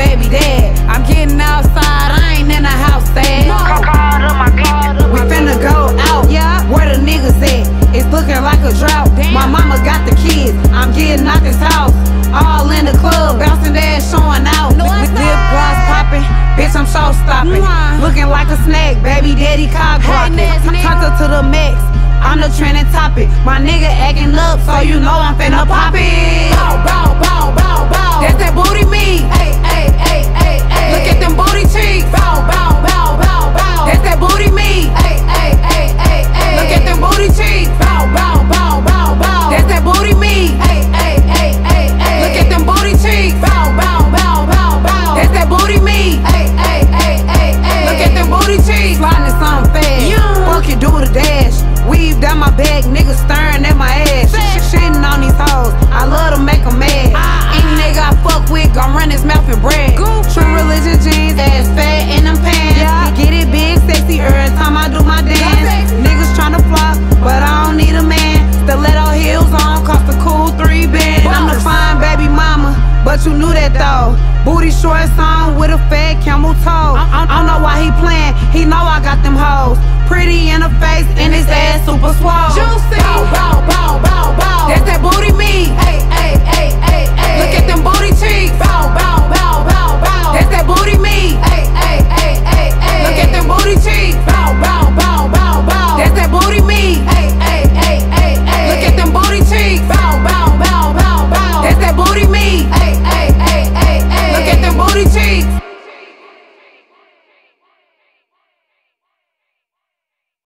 baby dad. I'm getting outside, I ain't in the house sad. We finna go out, where the niggas at? It's looking like a drought. My mama got the kids, I'm getting out this house. All in the club, bouncing ass showing out. Lip gloss popping, bitch I'm show stopping. Looking like a snack, baby daddy cock blocking. Turned up to the max, I'm the trending topic. My nigga acting up, so you know I'm finna pop it. Bow, bow, bow, bow, bow. That's that booty meat. Ay, ay, ay, ay, ay. Look at them booty cheeks. Bow, bow, bow, bow, bow. That's that booty meat. Ay, ay, ay, ay, ay. Look at them booty cheeks. Bow, bow, bow, bow, bow. That's that booty meat. Ay, ay, ay, ay, ay. Look at them booty cheeks. Bow, bow, bow, bow, bow. That's that booty meat. Ay, ay, ay, ay, ay. Look at them booty cheeks. Sliding something fast. Fuck you, do the dash. Weave down my bag, niggas staring at my ass. Shitting on these hoes, I love to make them mad. Any nigga I fuck with gon' run his mouth and brag. True religion jeans, ass fat in them pants. Get it big, sexy every time I do my dance. Niggas tryna flop, but I don't need a man. Stiletto heels on, cost a cool 3 bands. I'm the fine baby mama, but you knew that though. Booty shorts on with a fat camel toe. I don't know why he playin', he know I got them hoes. Pretty in the face and his ass super swole. Juicy. Bow, bow, bow, bow, bow. That's that booty meat. Ay, ay, ay, ay, ay. Look at them booty cheeks. Bow, bow, bow, bow, bow. That's that booty meat. Ay, ay, ay, ay, ay. Look at them booty cheeks. Bow, bow, bow, bow, bow. That's that booty meat. Ay, ay, ay, ay, ay. Look at them booty cheeks. Bow, bow, bow, bow, bow. That's that booty meat. Ay, ay, ay, ay, ay. Look at them booty cheeks.